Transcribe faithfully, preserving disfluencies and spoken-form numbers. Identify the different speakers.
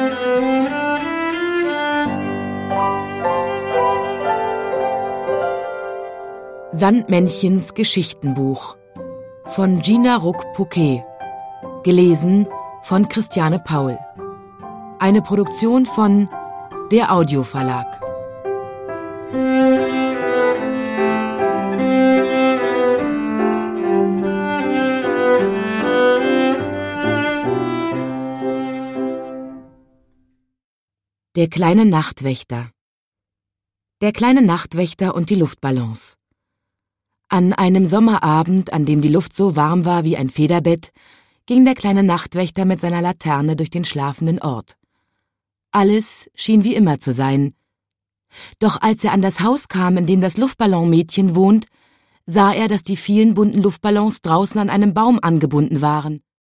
Speaker 1: Sandmännchens Geschichtenbuch von Gina Ruck-Poquet. Gelesen von Christiane Paul. Eine Produktion von der Audioverlag. Der kleine Nachtwächter. Der kleine Nachtwächter und die Luftballons. An einem Sommerabend, an dem die Luft so warm war wie ein Federbett, ging der kleine Nachtwächter mit seiner Laterne durch den schlafenden Ort. Alles schien wie immer zu sein. Doch als er an das Haus kam, in dem das Luftballonmädchen wohnt, sah er, dass die vielen bunten Luftballons draußen an einem Baum angebunden waren.